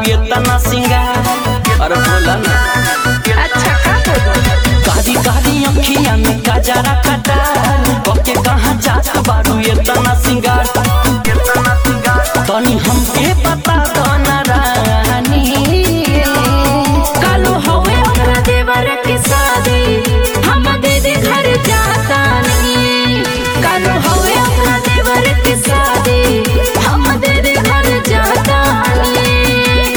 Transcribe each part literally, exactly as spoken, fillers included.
ये तना सिंगार। अरे बोला ना अच्छा का बोलो कारी कारी अखियां में गजरा कटा ओके कहां जात बारू ये तना सिंगार। तनी हमके पता दो ना रानी कालो हवे ओकरा देवर के शादी हम दे दे घर जाता नहीं। कालो हवे ओकरा देवर के शादी हम दे दे घर जाता नहीं।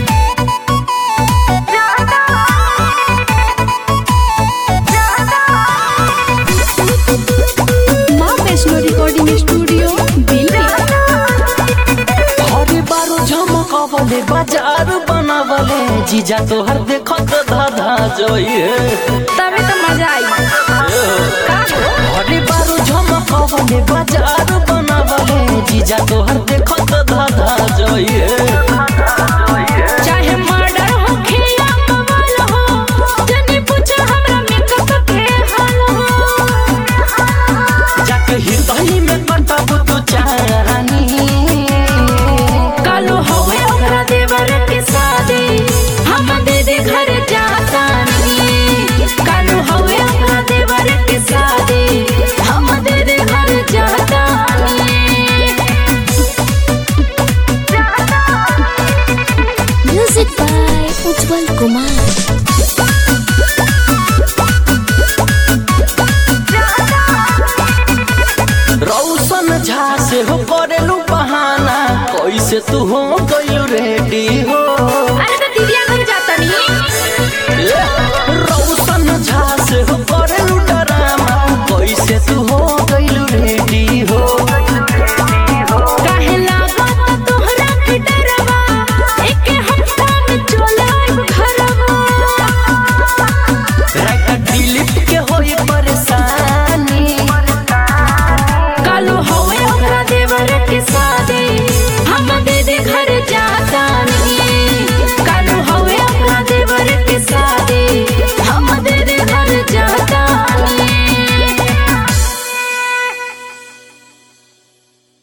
माँ वैष्णो रिकॉर्डिंग स्टूडियो दिल्ली। हरे बारो झमकवले बाजार बनावले जीजा तोहर देखो तो धाधा जोइए तबे तो मजा आई। हरे बारो झमकवले बाजार बनावले जीजा तोहर देखो तो धाधा जोइए। चाहे मर्डर हो खेया बवाल हो जनी पूछो हमरा मेकअप के हाल हो। जाके हिरदही में कंटब तू चारानी कालो हवे ओकरा देवर के शादी हम दे दे घर जाता नहीं। कालो हवे ओकरा देवर के शादी हम दे दे घर जाता नहीं। Music by Ujjwal Kumar. रौशन झा से हो करेलू बहाना कैसे तू हो गइल रेडी हो।